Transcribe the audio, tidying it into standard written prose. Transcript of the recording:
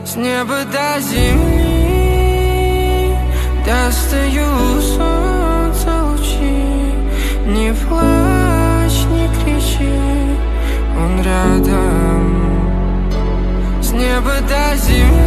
С неба до земли достаю солнца лучи. Не плачь, не кричи, он рядом. С неба до земли